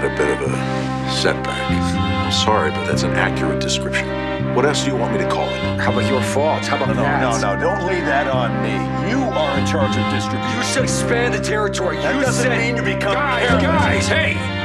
a bit of a setback. I'm sorry, but that's an accurate description. What else do you want me to call it? How about your fault? How about that? No, don't lay that on me. You are in charge of distribution. You should expand the territory. That doesn't mean you become Guys, hey!